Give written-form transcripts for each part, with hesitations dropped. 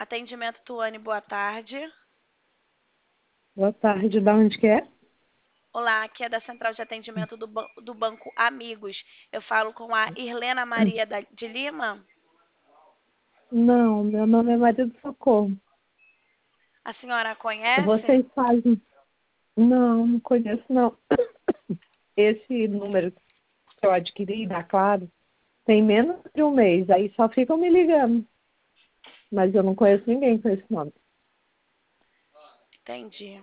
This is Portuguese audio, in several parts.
Atendimento Tuane, boa tarde. Boa tarde, da onde que é? Olá, aqui é da Central de Atendimento do Banco Amigos. Eu falo com a Irlena Maria de Lima. Não, meu nome é Maria do Socorro. A senhora conhece? Vocês fazem... Não conheço, não. Esse número que eu adquiri da Claro tem menos de um mês, aí só ficam me ligando. Mas eu não conheço ninguém com esse nome. Entendi.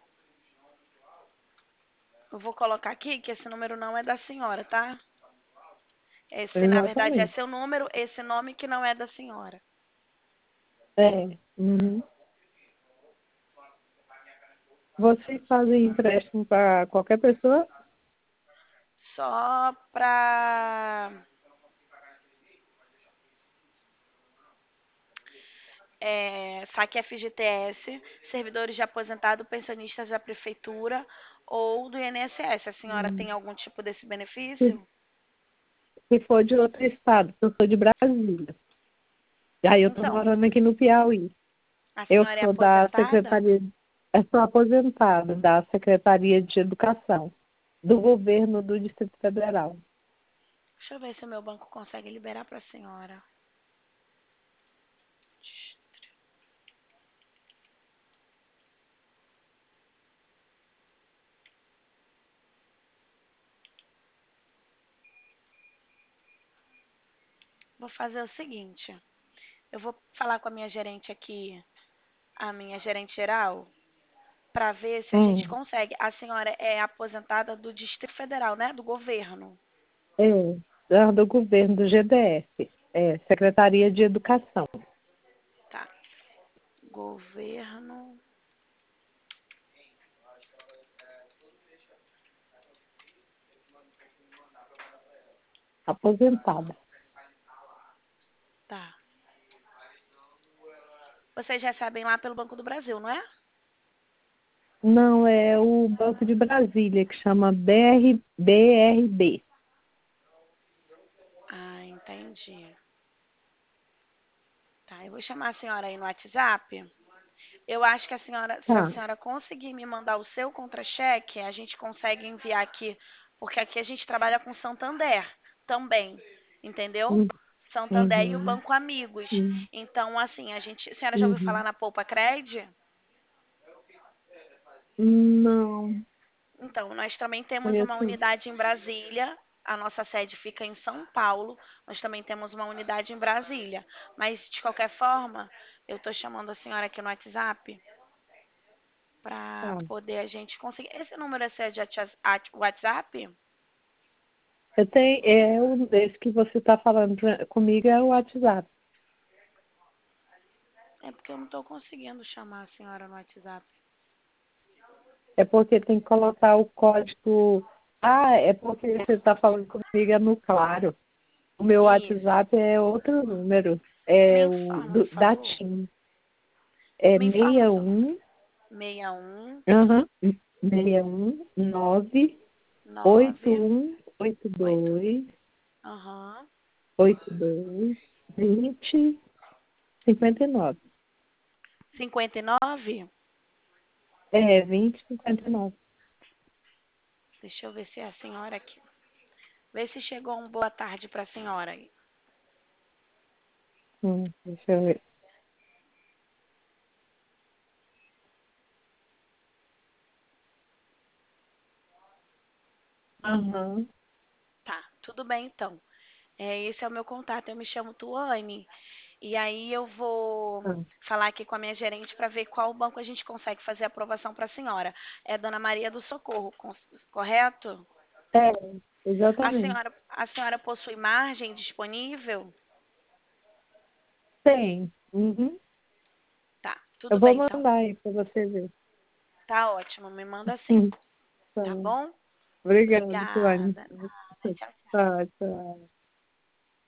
Eu vou colocar aqui que esse número não é da senhora, tá? Esse, na verdade, é Exatamente. seu número, esse nome que não é da senhora. É. Uhum. Vocês fazem empréstimo para qualquer pessoa? Só para saque FGTS, servidores de aposentado, pensionistas da prefeitura ou do INSS. A senhora Hum. tem algum tipo desse Se, benefício? se for de outro estado, eu sou de Brasília. Aí eu estou Então, morando aqui no Piauí. a Eu senhora é sou da aposentada? Secretaria, eu sou aposentada da Secretaria de Educação do governo do Distrito Federal. Deixa eu ver se o meu banco consegue liberar para a senhora. Vou fazer o seguinte, eu vou falar com a minha gerente aqui, a minha gerente geral, para ver se a gente Hum, consegue. A senhora é aposentada do Distrito Federal, né? Do governo. do governo do GDF, Secretaria de Educação. Tá. Governo. Aposentada. Tá. Vocês recebem lá pelo Banco do Brasil, não é? Não, é o Banco de Brasília, que chama BRB. Ah, entendi. Tá, eu vou chamar a senhora aí no WhatsApp. Eu acho que a senhora, se a Tá. senhora conseguir me mandar o seu contra-cheque, a gente consegue enviar aqui, porque aqui a gente trabalha com Santander também, entendeu? Hum, Santander e o Uhum, Banco Amigos. uhum, Então, assim, a senhora já ouviu falar uhum. na Poupa Cred? Não, Então, nós também temos uma conheço. unidade em Brasília. A nossa sede fica em São Paulo. Nós também temos uma unidade em Brasília. Mas, de qualquer forma, eu estou chamando a senhora aqui no WhatsApp para Tá. poder a gente conseguir. Esse número é seu de WhatsApp? Esse que você está falando comigo é o WhatsApp. É porque eu não estou conseguindo chamar a senhora no WhatsApp. É porque tem que colocar o código. Ah, é porque você está falando comigo é no Claro. O meu Isso. WhatsApp é outro número. Me É o informa, por da favor. TIM. É Me informa o seu número. 61, 61 aham, 61 9 9 81 8. 82 Aham. 82 20 59. 59. É, 20 59. Deixa eu ver se é a senhora aqui. Vê se chegou um boa tarde para a senhora aí. Deixa eu ver. Aham. Tá, tudo bem então. Esse é o meu contato. Eu me chamo Tuane. E aí eu vou Tá. falar aqui com a minha gerente para ver qual banco a gente consegue fazer a aprovação para a senhora. É Dona Maria do Socorro, correto? É, exatamente. A senhora possui margem disponível? Tem. Uhum. Tá, Eu tudo vou bem então. mandar aí para você ver. Tá ótimo, me manda sim, Tá. tá bom? Obrigada, Tuane. Obrigada. Nada, tchau, tchau. Tá, tchau.